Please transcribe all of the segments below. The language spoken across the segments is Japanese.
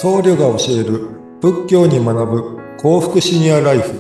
僧侶が教える仏教に学ぶ幸福シニアライフ。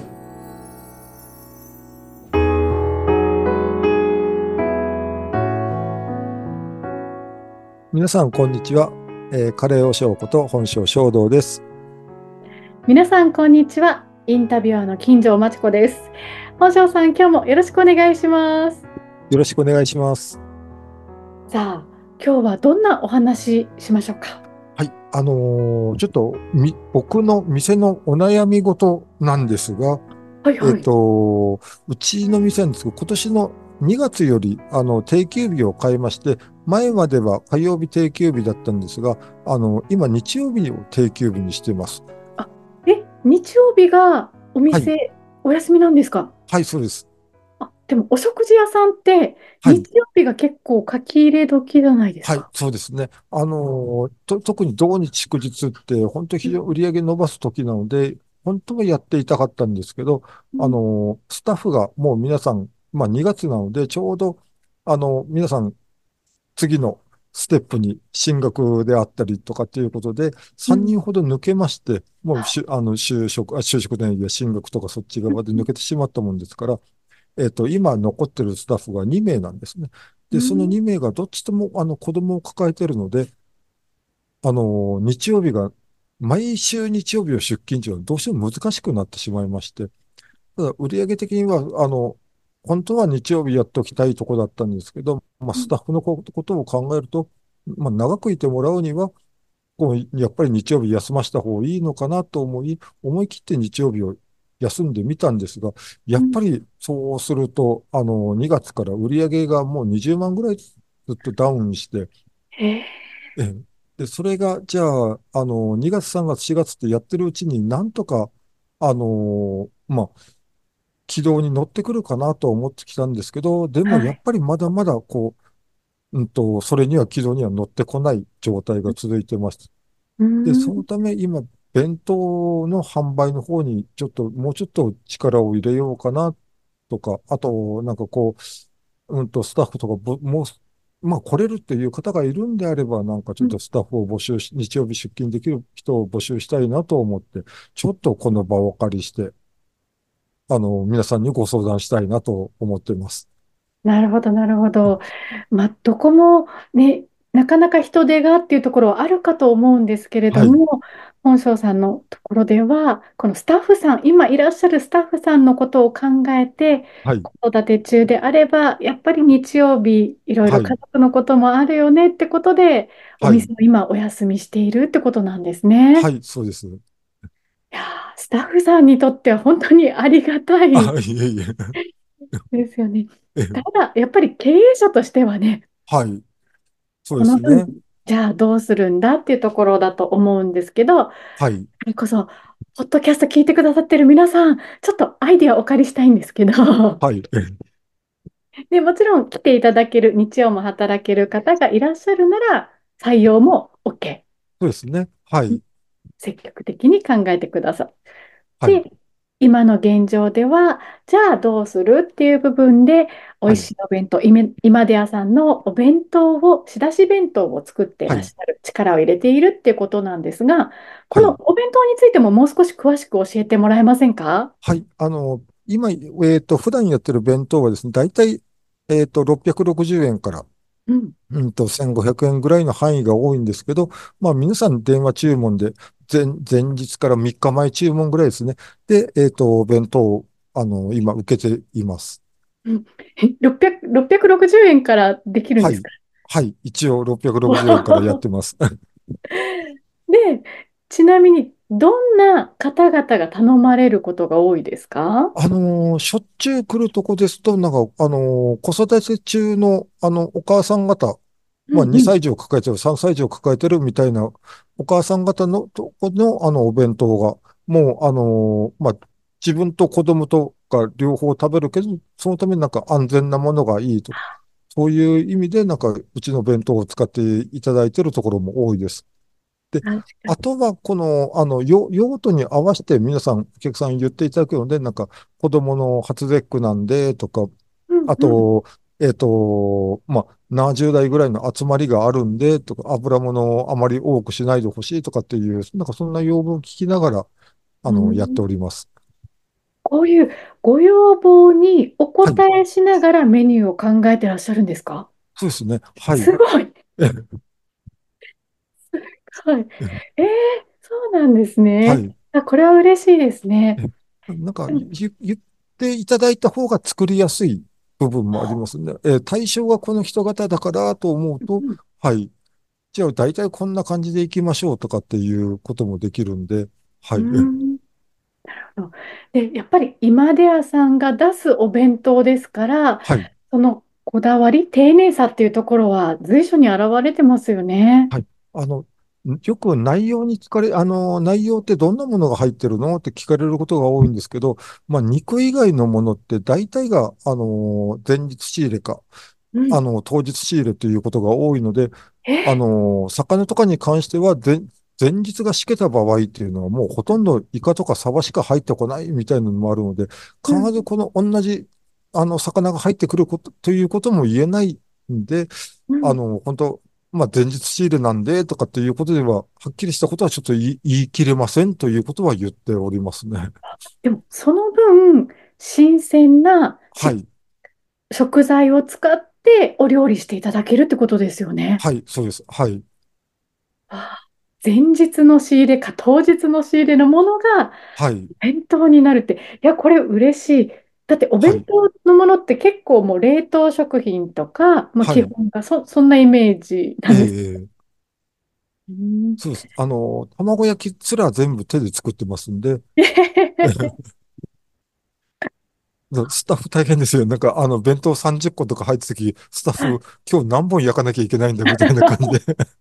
皆さんこんにちは、カレーお翔子と本庄正道です。 皆さん、こんにちは。インタビュアーの金城真知子です。本庄さん、今日もよろしくお願いします。 よろしくお願いします。 さあ、今日はどんなお話しましょうか。 はい、ちょっと僕の店のお悩み事なんですが、えっはいはい。 と、うちの店なんですけど、今年の2月より、定休日を変えまして、前までは火曜日定休日だったんですが、今日曜日を定休日にしています。 あ、日曜日がおはい、 店お休みなんですか？ はい、そうです。 でもお食事屋さんってはい、 日曜日が結構書き入れ時じゃないですはい、 か。 そうですね。特に土日祝日って、本当に非常に売り上げ伸ばす時なので、本当はやっていたかったんですけど、 うん。 スタッフがもう皆さん、まあ2月なので、ちょうど、皆さん次のステップに進学であったりとかっていうことで、3 うん。 人ほど抜けまして、もう就職でや進学とかそっち側で抜けてしまったもんですから、今残ってるスタッフが2名なんですね。で、そのうん。 2名がどっちとも子供を抱えているので、日曜日が、毎週日曜日を出勤というのはどうしても難しくなってしまいまして、ただ売上的には、本当は日曜日やっておきたいとこだったんですけど、まあ、スタッフのことを考えると、まあ、長くいてもらうには、やっぱり日曜日休ませた方がいいのかなと思い切って日曜日を休んでみたんですが、やうん。 っぱりそうすると、2月から売り上げがもう20万ぐらいずっとダウンして、 へえ。 ええで、それが、じゃあ、2月、3月、4月ってやってるうちになんとか、まあ、軌道に乗ってくるかなと思ってきたんですけど、でもはい。 やっぱりまだまだ、それには軌道には乗ってこない状態が続いてます。 うで、 ん。 そのため今、弁当の販売の方にもうちょっと力を入れようかなとか、あと、なんかスタッフとかまあ来れるっていう方がいるんであれば、なんかちょっうん。 とスタッフを日曜日出勤できる人を募集したいなと思って、ちょっとこの場をお借りして、皆さんにご相談したいなと思っています。 なるほど、なるほど。どこもね、なかなか人手がっていうところはあるかと思うんですけれどはい、 も、本庄さんのところでは、このスタッフさん、今いらっしゃるスタッフさんのことを考えて、 はい、 子育て中であれば、やっぱり日曜日、いろいろはい、 家族のこともあるよねってことで、おはい、 店を今お休みしているってことなんですね。 はい、そうです。 いやー、スタッフさんにとっては本当にありがたいあ、いえいえ。 ですよね。たえだ、やっぱり経営者としてはね、 はい、そうこの分、 ですね。 じゃあどうするんだっていうところだと思うんですけど、そはい、 れこそ、ポッドキャスト聞いてくださってる皆さん、ちょっとアイデアお借りしたいんですけど、 はい、 で、もちろん来ていただける、日曜も働ける方がいらっしゃるなら、採用も OK。 そうですね。はい、 積極的に考えてください。 はい、 で、今の現状では、じゃあどうするっていう部分で、美はい、 味しいお弁当、今出屋さんのお弁当を、仕出し弁当を作ってはい、 らっしゃる、力を入れているっていうことなんですが、こはい、 のお弁当についてももう少し詳しく教えてもらえませんか？ はい。今、普段やってる弁当はですね、だいたい、660円から、 うん。 1500円ぐらいの範囲が多いんですけど、まあ皆さん電話注文で、前日から3日前注文ぐらいですね。で、弁当を、今受けています。 うん。660円からできるんはい。 ですか？ はい。一応660円からやってます。 で、ちなみに、どんな方々が頼まれることが多いですか？ しょっちゅう来るとこですと、なんか、子育て中の、お母さん方、まあ、 うんうん。 2歳児を抱えてる、3歳児を抱えてるみたいな、お母さん方のとこの、お弁当が、もう、まあ、自分と子供とか両方食べるけど、そのためになんか安全なものがいいと。そういう意味で、なんか、うちの弁当を使っていただいているところも多いです。で、 確かに。 あとは、用途に合わせて皆さん、お客さん言っていただくので、なんか、子供の初節句なんで、とか、 うんうん。 あと、まあ、 70代ぐらいの集まりがあるんで、とか、油物をあまり多くしないでほしいとかっていう、なんかそんな要望を聞きながら、やってうん、 おります。 こういうご要望におはい。 答えしながらメニューを考えてらっしゃるんですか？ そうですね。はい。 すごい。 えはい。 えそうなんですね。 はい。 あ、これは嬉しいですね。 えなんかでも、 言っていただいた方が作りやすい部分もありますね。対象がこの人型だからと思うと、 うん、 はい。じゃあ大体こんな感じでいきましょうとかっていうこともできるんで、はうい。 ん、で、やっぱり今出屋さんが出すお弁当ですから、 はい。 そのこだわり、丁寧さっていうところは随所に現れてますよね。 はい。よく内容に聞かれ、内容ってどんなものが入ってるのって聞かれることが多いんですけど、まあ、肉以外のものって大体が、前日仕入れか、 うん。 当日仕入れということが多いので、 え、 魚とかに関しては、前日がしけた場合っていうのはもうほとんどイカとかサバしか入ってこないみたいなのもあるので、 うん、 必ずこの同じ、魚が入ってくること、ということも言えないんで、 うん。 本当まあ、前日仕入れなんでとかっていうことでは、はっきりしたことはちょっと言い切れませんということは言っておりますね。 でも、その分、新鮮なはい。 食材を使ってお料理していただけるってことですよね。 はい、そうです。はい。 あ、前日の仕入れか当日の仕入れのものがはい。 弁当になるって、いや、これ嬉しい。だってお弁はい。 当のものって結構もう冷凍食品とか、まあ、基はい。 本がそんなイメージなえんです。 え、 うん。 そうです。卵焼きすら全部手で作ってますんで、スタッフ大変ですよ。なんか、弁当30個とか入った時、スタッフ、今日何本焼かなきゃいけないんだみたいな感じで。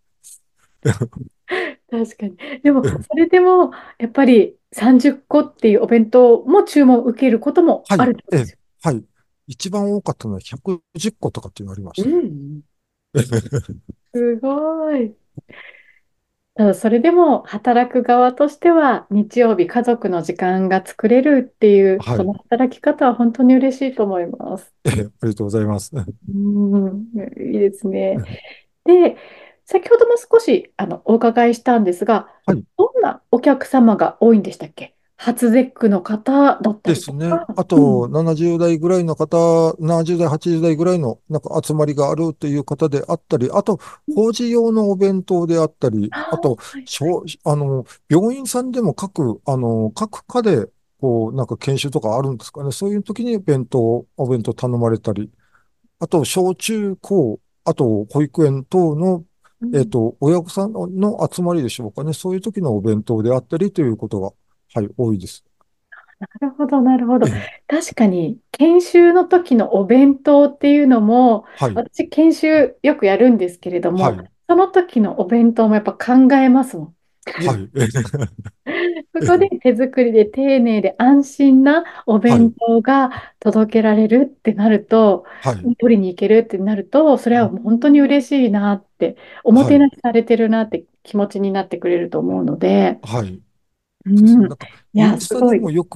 確かに。でも、それでも、やっぱり30個っていうお弁当も注文を受けることもはい。 あるってことですよ。 はい。一番多かったのは110個とかっていうのがありましうたね。 ん。すごい。ただそれでも働く側としては日曜日家族の時間が作れるっていうはい。 その働き方は本当に嬉しいと思います。 ありがとうございます。 うん、いいですね。で、先ほども少しお伺いしたんですが、 はい。 どんなお客様が多いんでしたっけ？初節句の方だったりですね。 とか。 あうん。 と、70代ぐらいの方、70代、80代ぐらいのなんか集まりがあるという方であったり、あと、法事用のお弁当であったり、 ああ、 あと、 はい。 病院さんでも各科で、こう、なんか研修とかあるんですかね。そういう時にお弁当頼まれたり、あと、小中高、あと、保育園等の、 うん、 親御さんの集まりでしょうかね。そういう時のお弁当であったりということが、はい、多いです。 なるほど、なるほど。 え確かに、研修の時のお弁当っていうのも、 はい。 私、研修よくやるんですけれども、 はい。 その時のお弁当もやっぱ考えますもん。 はい。 そこで手作りで丁寧で安心なお弁はい。 当が届けられるってなると、 はい。 取りに行けるってなると、それはもう本当に嬉しいなって、おもはい。 てなしされてるなって気持ちになってくれると思うので、 はい。そうですね。 うん。 なんか、 いや、 インスすごい。 タでもよく、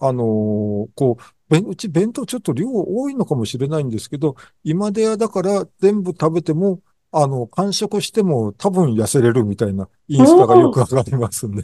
うち弁当ちょっと量多いのかもしれないんですけど、今ではだから全部食べても、完食しても多分痩せれるみたいなイおンスタがよくお。 上がりますんで。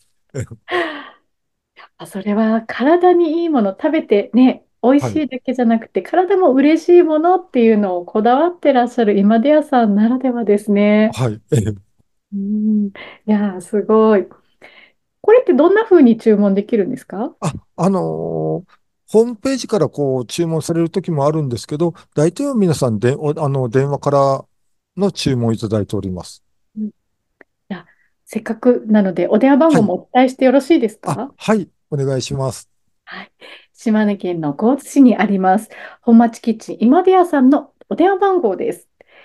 それは体にいいもの食べてね、美味はい。 しいだけじゃなくて、体も嬉しいものっていうのをこだわってらっしゃる今出屋さんならではですね。 はい。 うん。いやー、すごい。これってどんな風に注文できるんですか？ ホームページからこう注文される時もあるんですけど、大体は皆さんで、電話からの注文いただいております。 うん。いや、せっかくなので、お電話番はい。 号もお伝えしてよろしいですか？ はい。お願いします。 はい。島根県の江津市にあります、本町キッチン今出屋さんのお電話番号です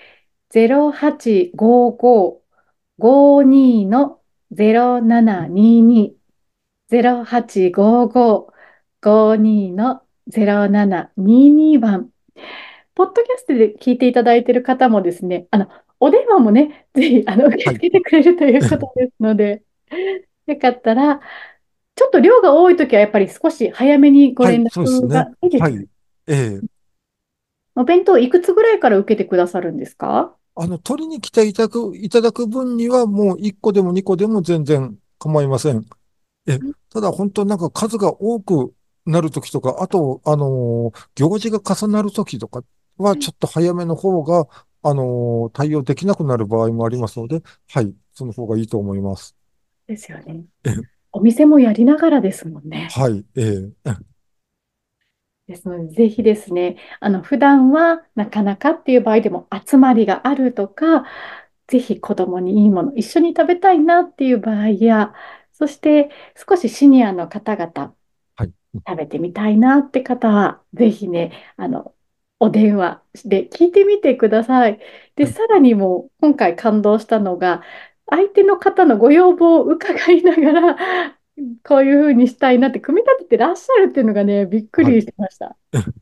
。0855-52の0722。0855-52の0722番。ポッドキャストで聞いていただいている方もですね、お電話もね、ぜひ受けはい。 付けてくれるということですので、よかったら、ちょっと量が多いときはやっぱり少し早めにごはい。 連そうですね。 絡がいいですよね。 はい。ええお弁当いくつぐらいから受けてくださるんですか？ 取りに来ていただく分にはもう1個でも2個でも全然構いません。ただ本当なんか数が多くなるときとか、あと、行事が重なるときとかはちょっと早めの方が、対応できなくなる場合もありますので、はい、その方がいいと思います。 ですよね。 え、 お店もやりながらですもんね。 はい、 ですので、ぜひですね、普段はなかなかっていう場合でも集まりがあるとか、ぜひ子供にいいもの一緒に食べたいなっていう場合や、そして少しシニアの方々、 はい、 食べてみたいなって方は、ぜひね、お電話で聞いてみてください。で、 はい、 さらにもう、今回感動したのが、相手の方のご要望を伺いながら、こういうふうにしたいなって、組み立ててらっしゃるっていうのがね、びっくはい、 りしました。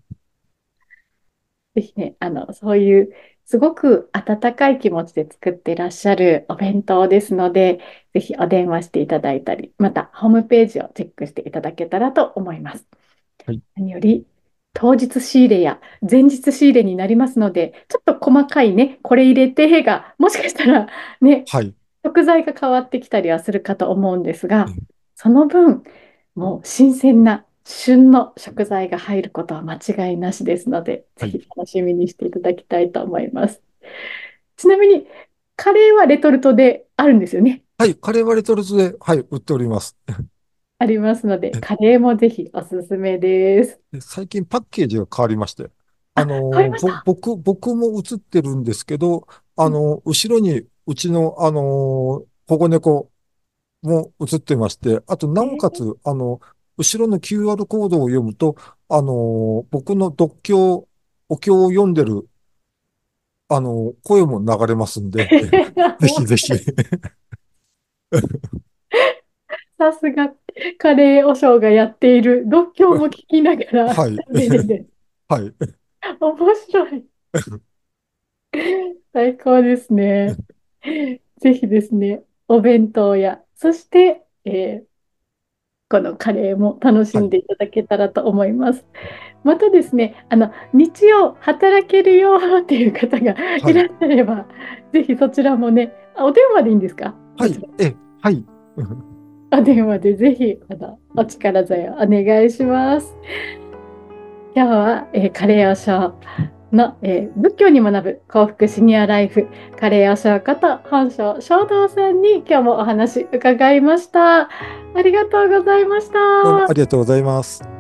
ぜひね、そういう、すごく温かい気持ちで作ってらっしゃるお弁当ですので、ぜひお電話していただいたり、またホームページをチェックしていただけたらと思います。 はい、 何より当日仕入れや前日仕入れになりますので、ちょっと細かいね、これ入れてが、もしかしたらね、 はい、 食材が変わってきたりはするかと思うんですが、 えその分、もう新鮮な旬の食材が入ることは間違いなしですので、ぜはい、 ひ楽しみにしていただきたいと思います。ちなみに、カレーはレトルトであるんですよね。 はい、カレーはレトルトで、はい、売っております。 ありますので、 えカレーもぜひおすすめです。 最近パッケージが変わりまして、 あ、変わりました。 僕も映ってるんですけど、後ろにうちの、保護猫も映ってまして、あと、なおかつ、後ろの QR コードを読むと、僕のお経を読んでる、声も流れますんで、ぜひぜひ。 さすが、カレー和尚がやっている、読経も聞きながらはい。 食べれる。 はい。 面白い。最高ですね。ぜひですね、お弁当や、そして、このカレーも楽しはい。 んでいただけたらと思います。またですね、日曜働けるよっていう方がはい。 いらっしゃれば、ぜひそちらもね、お電話でいいんですか？ はい。はい。 お電話でぜひ、お力添えをお願いします。今日は、カレー和尚の、仏教に学ぶ幸福シニアライフ、カレー和尚こと本庄正道さんに今日もお話伺いました。ありがとうございましどうもあた。 りがとうございます。